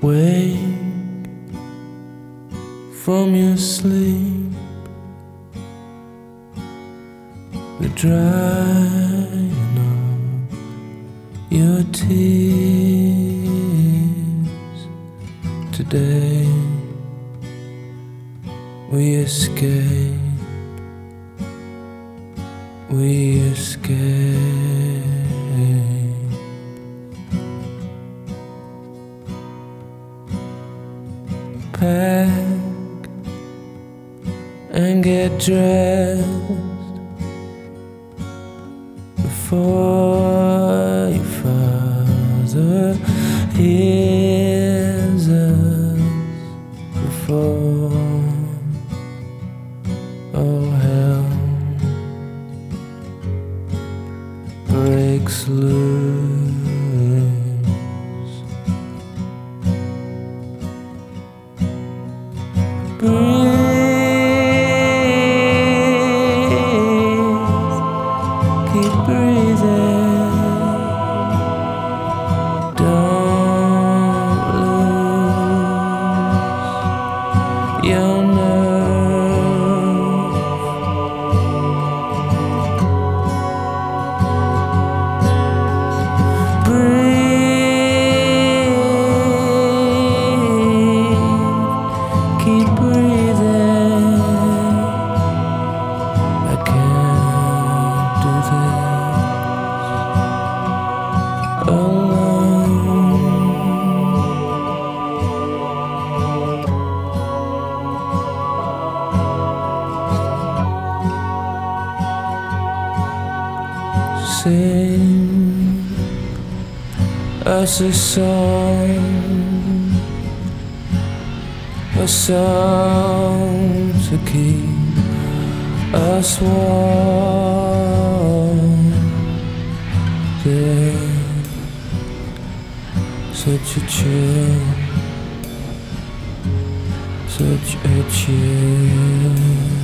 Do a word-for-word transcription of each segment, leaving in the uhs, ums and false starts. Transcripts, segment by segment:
Wake from your sleep, the drying of your tears. Today we escape, we escape. Pack and get dressed before your father hears us, before all hell breaks loose. Breathe, keep breathing, don't lose your nerve. Breathe, keep breathing. I can't do this alone. Sing us a song, a song to keep us warm. There's such a chill, such a chill.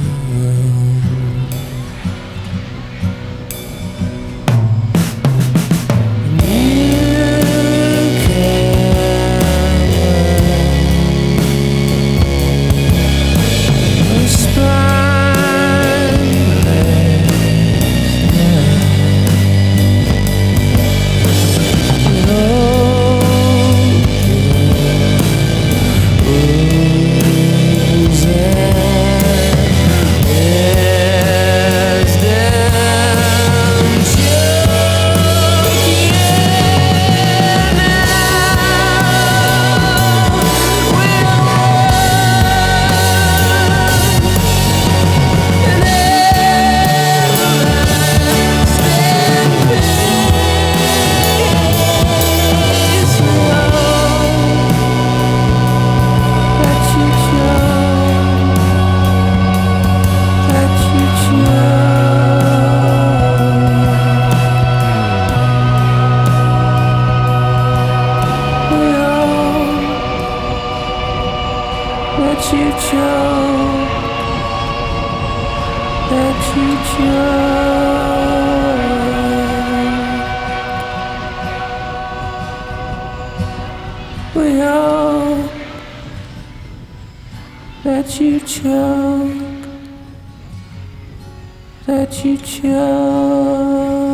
Let you choke, let you choke. We all let you choke, let you choke.